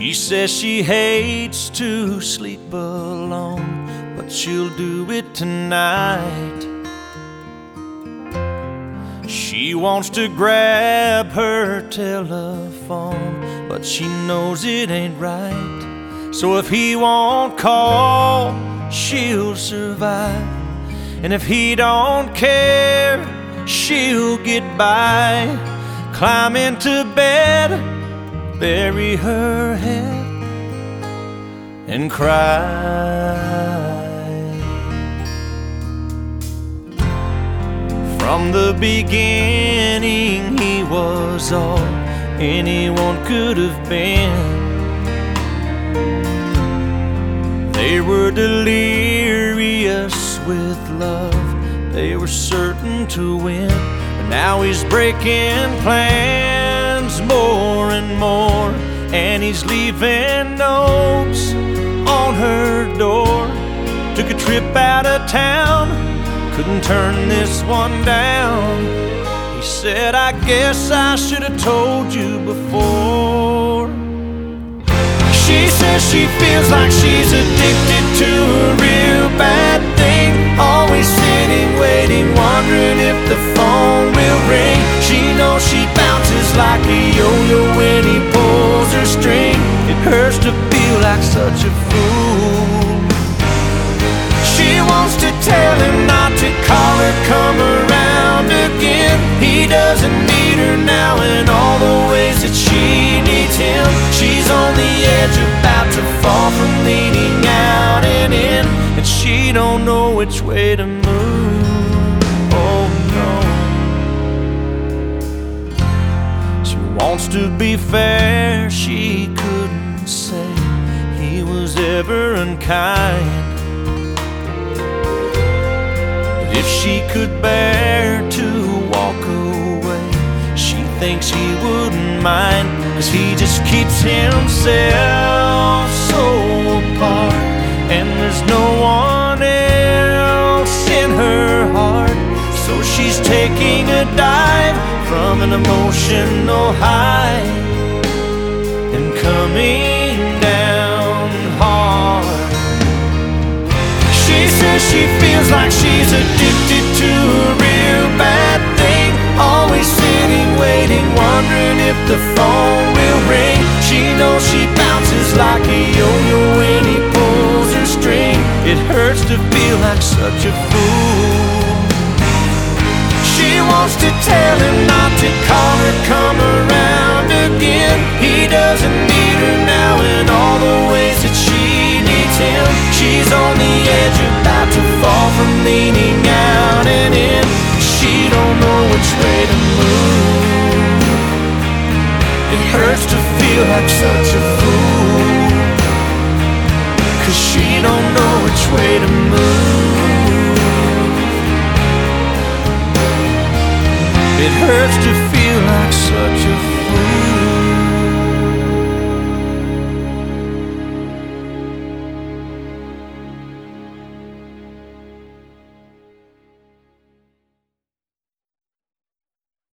She says she hates to sleep alone, but she'll do it tonight. She wants to grab her telephone, but she knows it ain't right. So if he won't call, she'll survive. And if he don't care, she'll get by. Climb into bed, bury her head, and cry. From the beginning, he was all anyone could have been. They were delirious with love, they were certain to win. But now he's breaking plans more and more, and he's leaving notes on her door. Took a trip out of town, couldn't turn this one down. He said, I guess I should have told you before. She says she feels like she's addicted to a real bad thing. Always sitting, waiting, wondering if the phone will ring. She knows she bounces like a yo-yo when he pulls her string. It hurts to feel like such a fool. She wants to tell him not to call her, come around again. He doesn't need her now in all the ways that she needs him. She's on the edge, about to fall from leaning out and in, and she don't know which way to move. Oh no. She wants to be fair, she couldn't say he was ever unkind. If she could bear to walk away, she thinks he wouldn't mind, 'cause he just keeps himself so apart, and there's no one else in her heart. So she's taking a dive from an emotional high and coming down hard. She says she feels like she's addicted to a real bad thing. Always sitting, waiting, wondering if the phone will ring. She knows she bounces like a yo-yo when he pulls her string. It hurts to feel like such a fool. She wants to tell him not to call her, come around again. He doesn't need her now in all the ways that she needs him. She's on the edge, about to fall from leaning out and in. She don't know which way to move. It hurts to feel like such a fool, 'cause she don't know which way to move. It hurts to feel like such a